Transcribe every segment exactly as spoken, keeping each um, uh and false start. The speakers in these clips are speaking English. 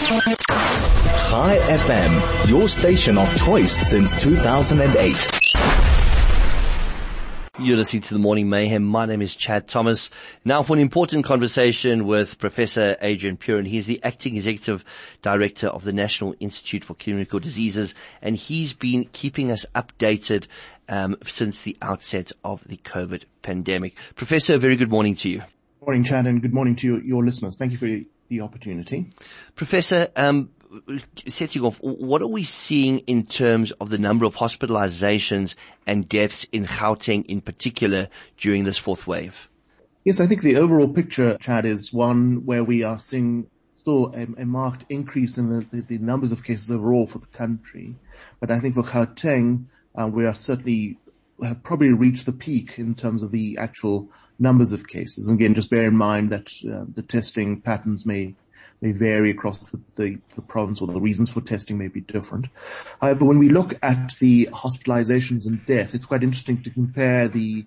Chai F M, your station of choice since two thousand eight. You're listening to The Morning Mayhem. My name is Chad Thomas. Now for an important conversation with Professor Adrian Purin. He's the Acting Executive Director of the National Institute for Communicable Diseases, and he's been keeping us updated um, since the outset of the COVID pandemic. Professor, a very good morning to you. Good morning, Chad, and good morning to your, your listeners. Thank you for the opportunity. Professor, um, setting off, what are we seeing in terms of the number of hospitalizations and deaths in Gauteng in particular during this fourth wave? Yes, I think the overall picture, Chad, is one where we are seeing still a, a marked increase in the, the, the numbers of cases overall for the country. But I think for Gauteng, uh, we are certainly have probably reached the peak in terms of the actual numbers of cases. And again, just bear in mind that uh, the testing patterns may may vary across the, the, the province, or the reasons for testing may be different. However, when we look at the hospitalizations and death, it's quite interesting to compare the,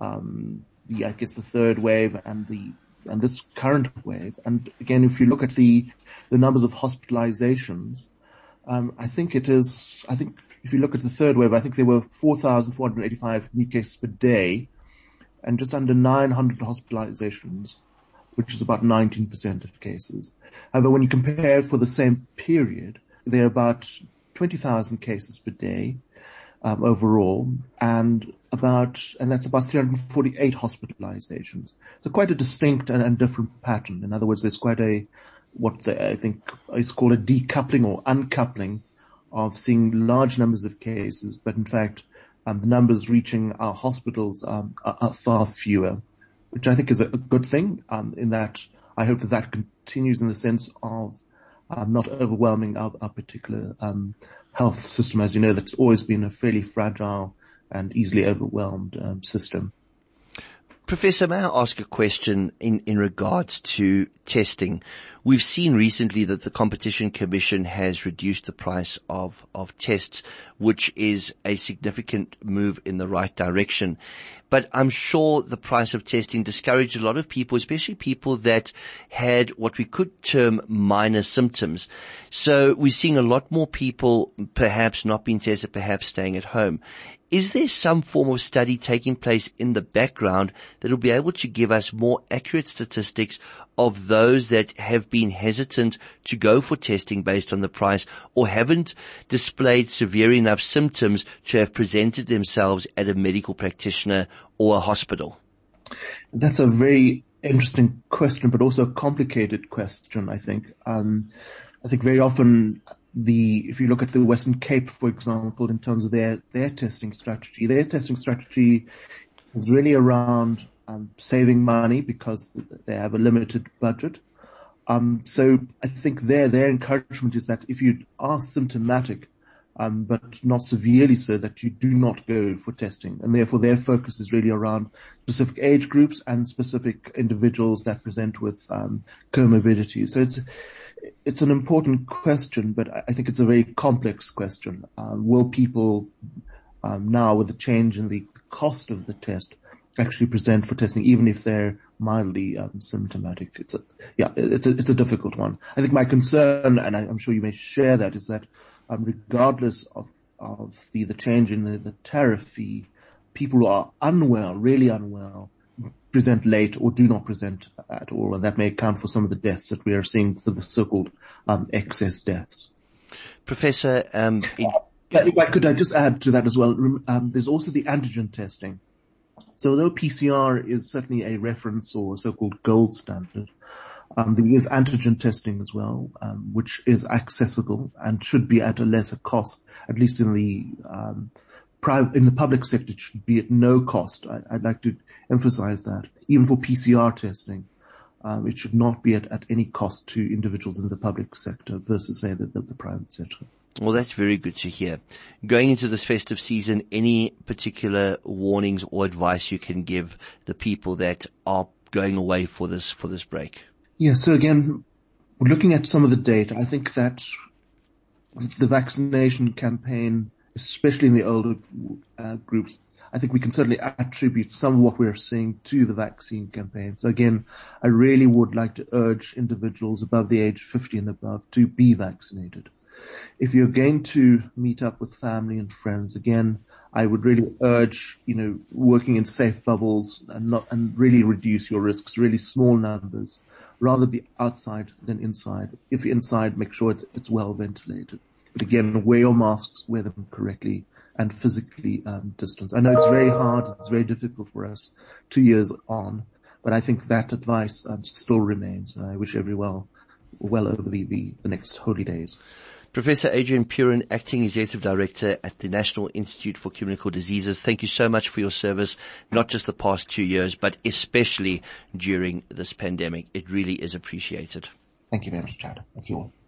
um, the, I guess the third wave and the, and this current wave. And again, if you look at the, the numbers of hospitalizations, um, I think it is, I think if you look at the third wave, I think there were four thousand four hundred eighty-five new cases per day and just under nine hundred hospitalizations, which is about nineteen percent of cases. However, when you compare for the same period, there are about twenty thousand cases per day um, overall, and about, and that's about three hundred forty-eight hospitalizations. So quite a distinct and, and different pattern. In other words, there's quite a, what they, I think is called a decoupling or uncoupling of seeing large numbers of cases, but in fact, um, the numbers reaching our hospitals um, are, are far fewer, which I think is a, a good thing, um, in that I hope that that continues in the sense of um, not overwhelming our, our particular um, health system. As you know, that's always been a fairly fragile and easily overwhelmed um, system. Professor, may I ask a question in, in regards to testing? We've seen recently that the Competition Commission has reduced the price of, of tests, which is a significant move in the right direction. But I'm sure the price of testing discouraged a lot of people, especially people that had what we could term minor symptoms. So we're seeing a lot more people perhaps not being tested, perhaps staying at home. Is there some form of study taking place in the background that will be able to give us more accurate statistics of those that have been hesitant to go for testing based on the price, or haven't displayed severe enough symptoms to have presented themselves at a medical practitioner or a hospital? That's a very interesting question, but also a complicated question, I think. Um, I think very often the, if you look at the Western Cape, for example, in terms of their, their testing strategy, their testing strategy is really around um, saving money because they have a limited budget. Um, so I think their, their encouragement is that if you are symptomatic, um, but not severely so, that you do not go for testing. And therefore their focus is really around specific age groups and specific individuals that present with, um, comorbidities. So it's, it's an important question, but I think it's a very complex question. Uh, will people, um, now with the change in the cost of the test actually present for testing, even if they're mildly um, symptomatic? It's a, yeah, it's a, it's a difficult one. I think my concern, and I, I'm sure you may share that, is that um, regardless of, of the, the change in the, the tariff fee, people who are unwell, really unwell, present late or do not present at all, and that may account for some of the deaths that we are seeing, for the so-called um, excess deaths. Professor, um, in- if I could I just add to that as well, um, there's also the antigen testing. So although P C R is certainly a reference or a so-called gold standard, um, there is antigen testing as well, um, which is accessible and should be at a lesser cost, at least in the um, private, in the public sector. It should be at no cost. I, I'd like to emphasize that. Even for P C R testing, um, it should not be at, at any cost to individuals in the public sector versus, say, the, the, the private sector. Well, that's very good to hear. Going into this festive season, any particular warnings or advice you can give the people that are going away for this, for this break? Yeah, so again, looking at some of the data, I think that the vaccination campaign, especially in the older uh, groups, I think we can certainly attribute some of what we're seeing to the vaccine campaign. So again, I really would like to urge individuals above the age of fifty and above to be vaccinated. If you're going to meet up with family and friends, again, I would really urge, you know, working in safe bubbles and not, and really reduce your risks, really small numbers. Rather be outside than inside. If you're inside, make sure it's, it's well ventilated. But again, wear your masks, wear them correctly, and physically um, distance. I know it's very hard, it's very difficult for us two years on, but I think that advice um, still remains. And I wish everyone well over the, the, the next holy days. Professor Adrian Purin, Acting Executive Director at the National Institute for Communicable Diseases, thank you so much for your service, not just the past two years, but especially during this pandemic. It really is appreciated. Thank you very much, Chad. Thank you all.